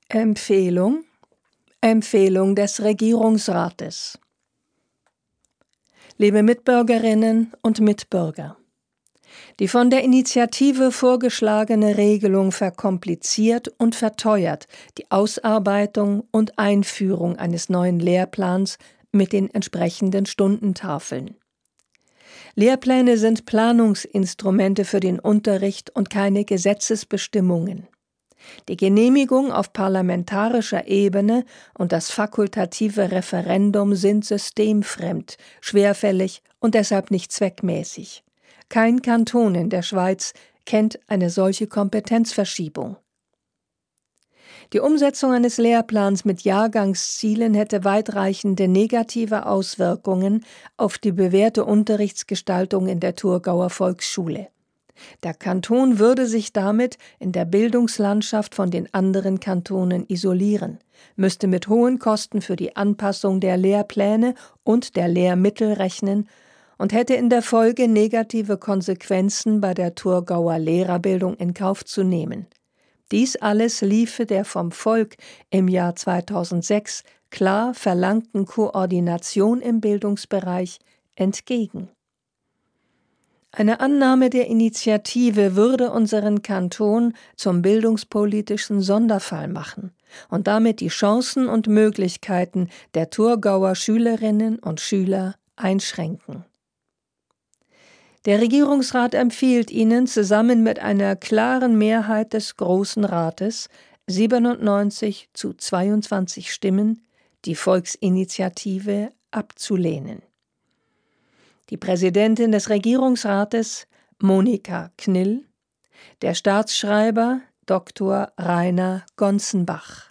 Empfehlung des Regierungsrates. Liebe Mitbürgerinnen und Mitbürger, die von der Initiative vorgeschlagene Regelung verkompliziert und verteuert die Ausarbeitung und Einführung eines neuen Lehrplans mit den entsprechenden Stundentafeln. Lehrpläne sind Planungsinstrumente für den Unterricht und keine Gesetzesbestimmungen. Die Genehmigung auf parlamentarischer Ebene und das fakultative Referendum sind systemfremd, schwerfällig und deshalb nicht zweckmäßig. Kein Kanton in der Schweiz kennt eine solche Kompetenzverschiebung. Die Umsetzung eines Lehrplans mit Jahrgangszielen hätte weitreichende negative Auswirkungen auf die bewährte Unterrichtsgestaltung in der Thurgauer Volksschule. Der Kanton würde sich damit in der Bildungslandschaft von den anderen Kantonen isolieren, müsste mit hohen Kosten für die Anpassung der Lehrpläne und der Lehrmittel rechnen und hätte in der Folge negative Konsequenzen bei der Thurgauer Lehrerbildung in Kauf zu nehmen. Dies alles liefe der vom Volk im Jahr 2006 klar verlangten Koordination im Bildungsbereich entgegen. Eine Annahme der Initiative würde unseren Kanton zum bildungspolitischen Sonderfall machen und damit die Chancen und Möglichkeiten der Thurgauer Schülerinnen und Schüler einschränken. Der Regierungsrat empfiehlt Ihnen zusammen mit einer klaren Mehrheit des Grossen Rates, 97:22 Stimmen, die Volksinitiative abzulehnen. Die Präsidentin des Regierungsrates, Monika Knill, der Staatsschreiber, Dr. Rainer Gonzenbach.